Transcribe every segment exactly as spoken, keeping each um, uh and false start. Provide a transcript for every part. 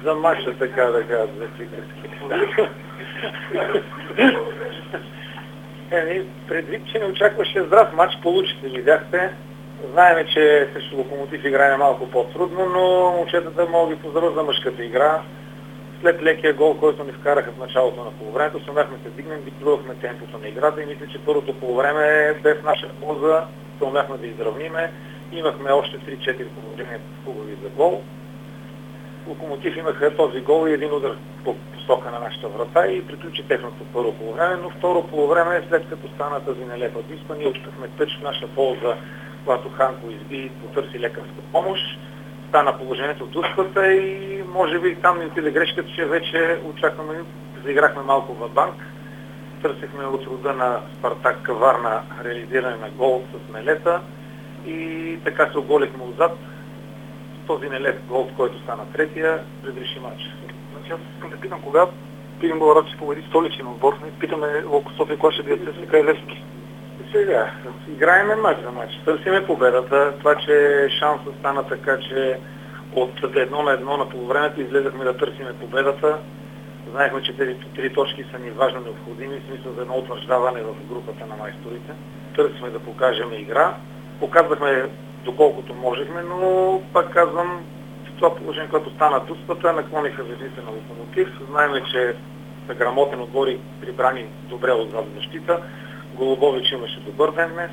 за матча, така да кажа, за приказки. Еми, предвид, че не очакваше здрав матч, получите, видяхте. Знаеме, че срещу Локомотив играе малко по-трудно, но момчетата мога да ги поздравя за мъжката игра. След лекия гол, който ни вкараха в началото на полувремето, се умяхме да дигнем, диктувахме темпото на играта и мисля, че първото полувреме без наша полза се умяхме да изравниме. Имахме още три-четири положения хубави за гол. Локомотив имаха този гол и един удар по посока на нашата врата и приключи техното първо полувреме, но второ полувреме, след като стана тази нелепа диспа, ние очаквахме тъч в наша полза, когато Ханко изби и потърси лекарска помощ. Стана положението в дуспата и може би там ни отиде грешката, че вече очакваме, заиграхме малко в банк. Търсихме от рода на Спартак Каварна реализиране на гол с Мелета и така се оголихме отзад. Този нелеп гол, който стана третия, предреши матч. Значи аз искам да питам, кога Пирин Беларабчи победи столичен отбор, питаме Локо София, кога ще бият ЦСКА и Левски. Сега, играеме матч за матч, търсиме победата. Това, че шанса стана така, че от едно на едно на полувремето излезахме да търсиме победата. Знаехме, че тези три точки са ни важно необходими, в смисъл за едно утвърждаване в групата на майсторите. Търсихме да покажем игра. Показахме доколкото можехме, но пак казвам, в това положение, което стана дуспата, наклониха звездите на Локомотив. Знаеме, че са грамотен отбор и прибрани добре отзад защита. Голубович имаше добър ден днес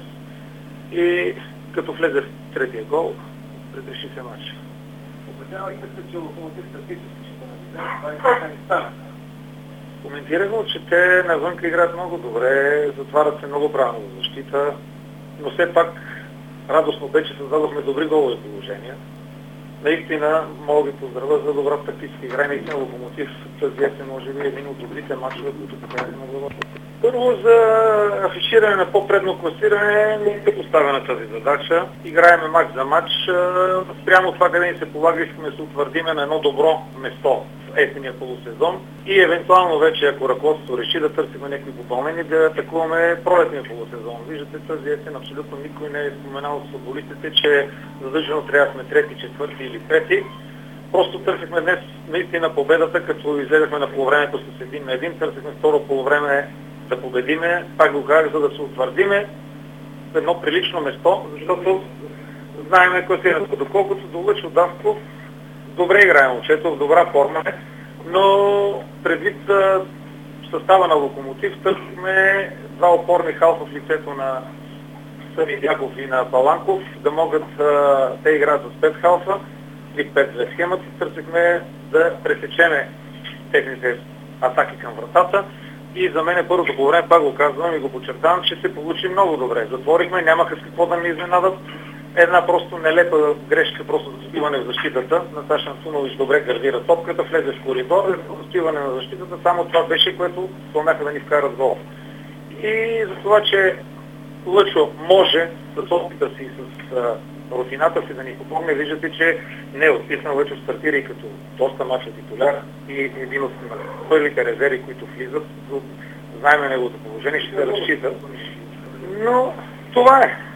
и като влезе в третия гол, предреши се матч. Обедявайте се, че Локомотив статистически ще това не стана. Коментирах го, че те навънка играят много добре, затварят се много правилно за защита, но все пак радостно бе, че създадохме добри голови положения. Наистина мога да ви поздравя за добра тактическа игра и наистина Локомотив тази есен може би един от добрите матчове, които покажат на главата. Първо за афиширане на по-предно класиране не е поставена тази задача. Играеме матч за матч. Спрямо това, къде ни се полага, искаме да се утвърдиме на едно добро место в есения полусезон и евентуално вече, ако ръководството реши да търсим някакви попълнения, да атакуваме пролетния полусезон. Виждате, тази есен абсолютно никой не е споменал с футболистите, че задължено трябва да сме трети, четвърти или пети. Просто търсихме днес наистина победата, като излезахме на полувремето с един на един, търсихме второ полувреме да победиме, пак го казах, за да се утвърдиме в едно прилично место, защото знаеме класирането. Доколкото до Лъчо Давков, добре играе момчето, в добра форма, но предвид състава на Локомотив, търсихме два опорни халфа в лицето на Съни Дяков и на Паланков, да могат те играят с пет халфа и пет-две схемата. Търсихме да пресечеме техните атаки към вратата. И за мен първото по време, пак го казвам и го подчертавам, че се получи много добре. Затворихме, нямаха с какво да ни изненадат. Една просто нелепа грешка, просто за спиване в защитата. Наташа Антунович добре гардира топката, влезе в коридор, за спиване на защитата. Само това беше, което помяха да ни вкарат гол. И за това, че Лъчо може с опита си, с а, рутината си да ни помогне, виждате, че не е отписан. Лъчо стартира и като доста мача титуляр и един от първите резерви, които влизат. Знаем неговото положение, ще се разчитат. Но това е.